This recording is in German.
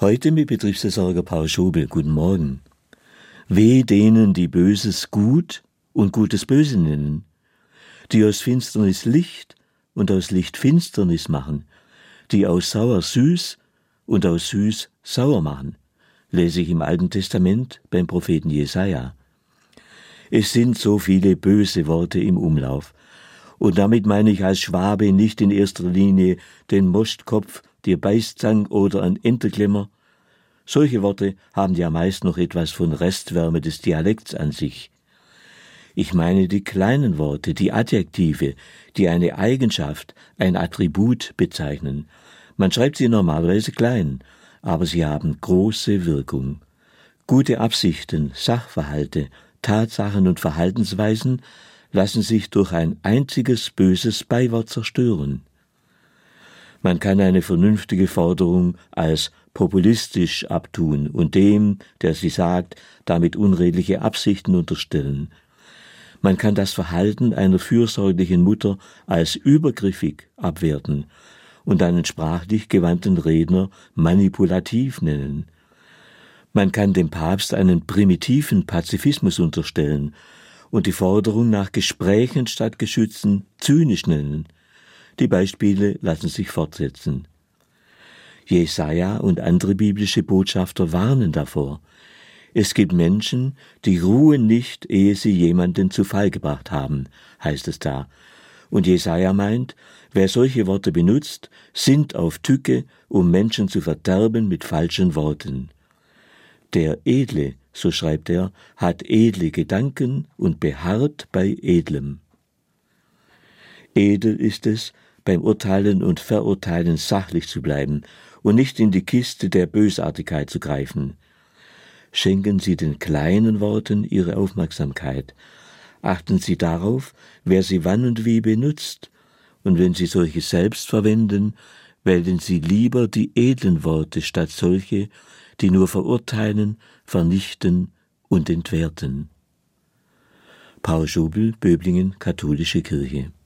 Heute mit Betriebsversorger Paul Schobel. Guten Morgen. Weh denen, die Böses gut und Gutes böse nennen, die aus Finsternis Licht und aus Licht Finsternis machen, die aus sauer süß und aus süß sauer machen, lese ich im Alten Testament beim Propheten Jesaja. Es sind so viele böse Worte im Umlauf. Und damit meine ich als Schwabe nicht in erster Linie den Mostkopf, die Beißzang oder ein Enterklemmer. Solche Worte haben ja meist noch etwas von Restwärme des Dialekts an sich. Ich meine die kleinen Worte, die Adjektive, die eine Eigenschaft, ein Attribut bezeichnen. Man schreibt sie normalerweise klein, aber sie haben große Wirkung. Gute Absichten, Sachverhalte, Tatsachen und Verhaltensweisen lassen sich durch ein einziges böses Beiwort zerstören. Man kann eine vernünftige Forderung als populistisch abtun und dem, der sie sagt, damit unredliche Absichten unterstellen. Man kann das Verhalten einer fürsorglichen Mutter als übergriffig abwerten und einen sprachlich gewandten Redner manipulativ nennen. Man kann dem Papst einen primitiven Pazifismus unterstellen und die Forderung nach Gesprächen statt Geschützen zynisch nennen. Die Beispiele lassen sich fortsetzen. Jesaja und andere biblische Botschafter warnen davor. Es gibt Menschen, die ruhen nicht, ehe sie jemanden zu Fall gebracht haben, heißt es da. Und Jesaja meint, wer solche Worte benutzt, sinnt auf Tücke, um Menschen zu verderben mit falschen Worten. Der Edle, so schreibt er, hat edle Gedanken und beharrt bei Edlem. Edel ist es, beim Urteilen und Verurteilen sachlich zu bleiben und nicht in die Kiste der Bösartigkeit zu greifen. Schenken Sie den kleinen Worten Ihre Aufmerksamkeit. Achten Sie darauf, wer sie wann und wie benutzt, und wenn Sie solche selbst verwenden, wählen Sie lieber die edlen Worte statt solche, die nur verurteilen, vernichten und entwerten. Paul Schobel, Böblingen, Katholische Kirche.